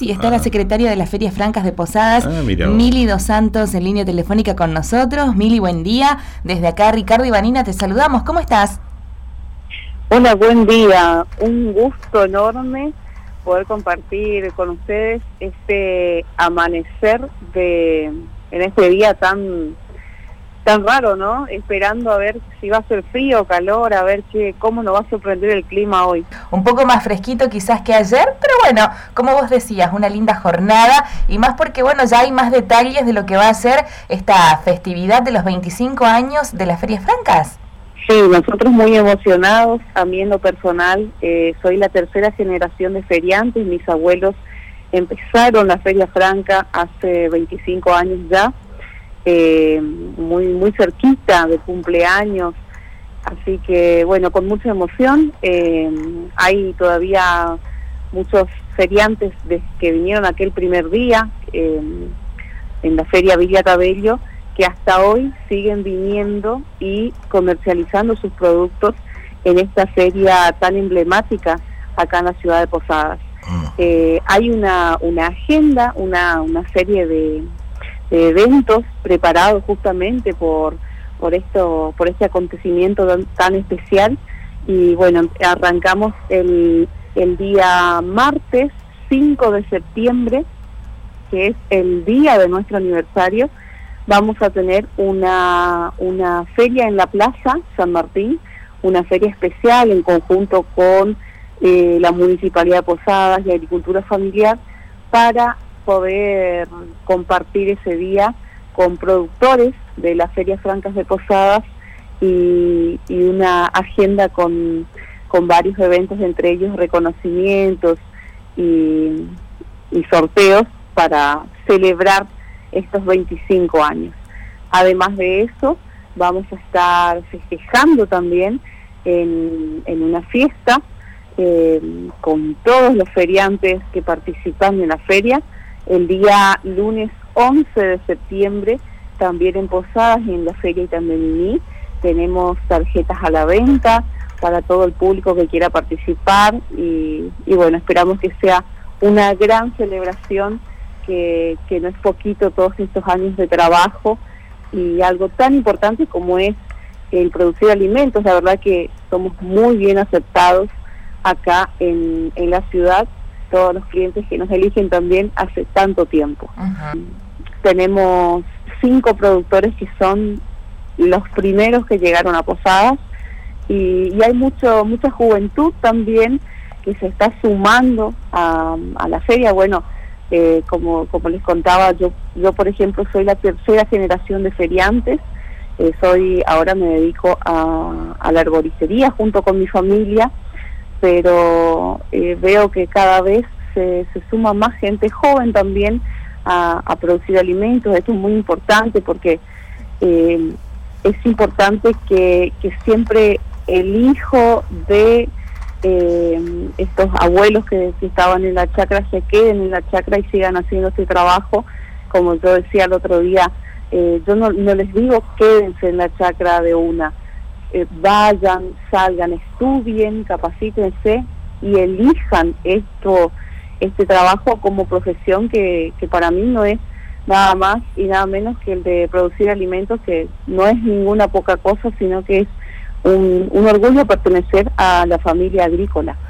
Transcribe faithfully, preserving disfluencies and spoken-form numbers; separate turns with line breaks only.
y está ah. la secretaria de las Ferias Francas de Posadas,
ah,
Mili Dos Santos, en línea telefónica con nosotros. Mili, buen día. Desde acá, Ricardo y Vanina, te saludamos. ¿Cómo estás?
Hola, buen día. Un gusto enorme poder compartir con ustedes este amanecer de en este día tan tan raro, ¿no? Esperando a ver si va a ser frío o calor, a ver qué, cómo nos va a sorprender el clima hoy.
Un poco más fresquito quizás que ayer, pero bueno, como vos decías, una linda jornada, y más porque, bueno, ya hay más detalles de lo que va a ser esta festividad de los veinticinco años de las Ferias Francas.
Sí, nosotros muy emocionados. A mí en lo personal, eh, soy la tercera generación de feriantes. Mis abuelos empezaron la Feria Franca hace veinticinco años ya, eh, muy muy cerquita de cumpleaños, así que bueno, con mucha emoción. Eh, hay todavía muchos feriantes de, que vinieron aquel primer día eh, en la Feria Villa Cabello, que hasta hoy siguen viniendo y comercializando sus productos en esta feria tan emblemática acá en la ciudad de Posadas. Eh, hay una una agenda, una una serie de, de eventos preparados justamente por por esto por este acontecimiento tan, tan especial, y bueno, arrancamos el el día martes cinco de septiembre, que es el día de nuestro aniversario. Vamos a tener una una feria en la Plaza San Martín, una feria especial en conjunto con eh, la Municipalidad de Posadas y Agricultura Familiar, para poder compartir ese día con productores de las Ferias Francas de Posadas, y, y una agenda con, con varios eventos, entre ellos reconocimientos y, y sorteos para celebrar estos veinticinco años. Además de eso, vamos a estar festejando también en, en una fiesta eh, con todos los feriantes que participan en la feria, el día lunes once de septiembre, también en Posadas y en la feria Itambemini. Tenemos tarjetas a la venta para todo el público que quiera participar, y, y bueno, esperamos que sea una gran celebración, Que, que no es poquito todos estos años de trabajo y algo tan importante como es el producir alimentos. La verdad que somos muy bien aceptados acá en, en la ciudad, todos los clientes que nos eligen también hace tanto tiempo. Uh-huh. Tenemos cinco productores que son los primeros que llegaron a Posadas, y, y hay mucho mucha juventud también que se está sumando a, a la feria. Bueno, Eh, como como les contaba, yo yo por ejemplo soy la tercera generación de feriantes. Eh, soy ahora me dedico a, a la arboristería junto con mi familia, pero eh, veo que cada vez se, se suma más gente joven también a, a producir alimentos. Esto es muy importante porque eh, es importante que, que siempre el hijo de Eh, estos abuelos que, que estaban en la chacra se queden en la chacra y sigan haciendo este trabajo. Como yo decía el otro día, eh, yo no, no les digo quédense en la chacra de una, eh, vayan, salgan, estudien, capacítense y elijan esto este trabajo como profesión, que, que para mí no es nada más y nada menos que el de producir alimentos, que no es ninguna poca cosa, sino que es Un, un orgullo pertenecer a la familia agrícola.